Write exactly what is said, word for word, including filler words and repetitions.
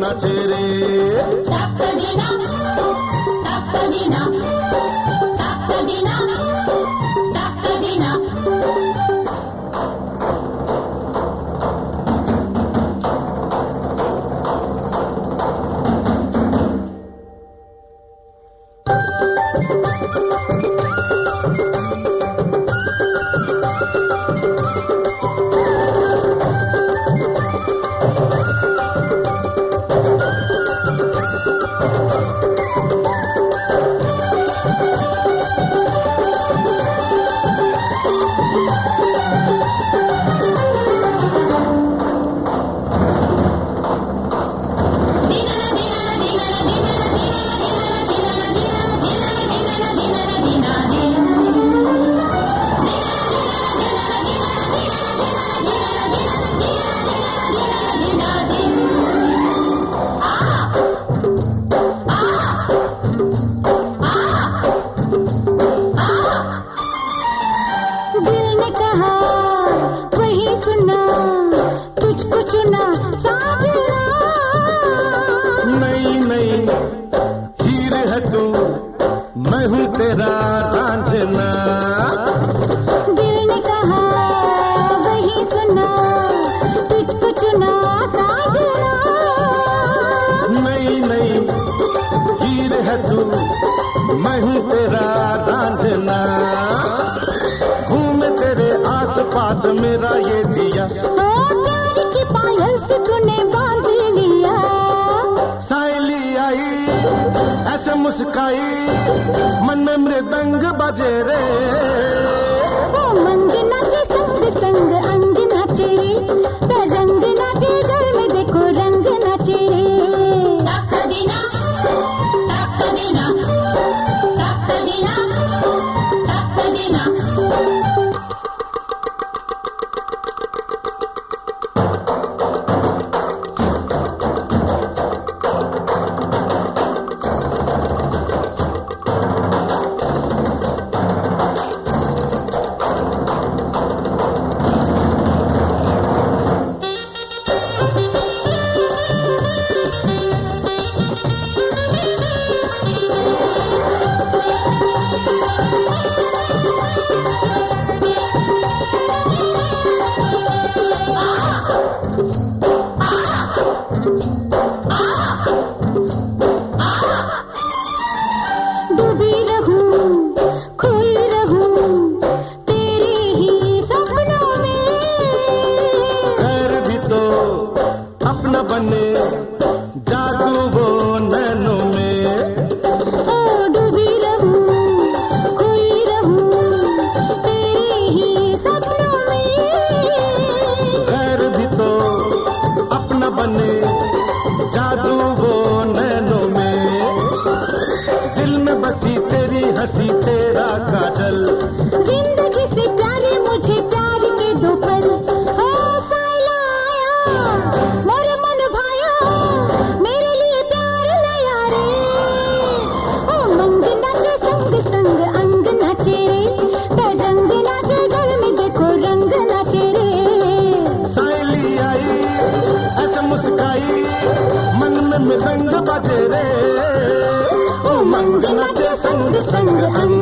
नाचे रे। Chappadina, Chappadina, Chappadina, Chappadina. मैं हूँ तेरा रांझना। दिल ने कहा वही सुना, तुझको चुना साजना। नहीं नहीं हीर है तू, मैं हूँ तेरा रांझना। घूमे तेरे आस पास मेरा ये जिया, प्यार की पायल से तूने बांध लिया। सायली आई ऐसे मुस्काई, मन में मृदंग बजे रे। ओ मंग नाचे संग संग अंग नाचे रे, तरंग नाचे जल में देखो रंग नाचे रे। Chappadina, Chappadina, Chappadina, Chappadina. डूबी रहूं, खोई रहूं तेरे ही सपनों में। घर भी तो अपना बने, जादू वो नैनों में। ओ डूबी रहूं, खोई रहूं तेरे ही सपनों में। घर भी तो अपना बने, जादू वो नैनों में। दिल में बसी तेरी हंसी तेरा काजल, जिंदगी से प्यारे मुझे प्यार के दो पल। ओ सायला आया मोरे मन भाया, मेरे लिए प्यार लाया रे। ओ मंग नाचे संग संग अंग नाचे रे, तरंग नाचे जल में देखो रंग नाचे रे। सायली आई ऐसे मुस्काई, मन में मृदंग बजे रे। ओ मंग नाचे संग संग अंग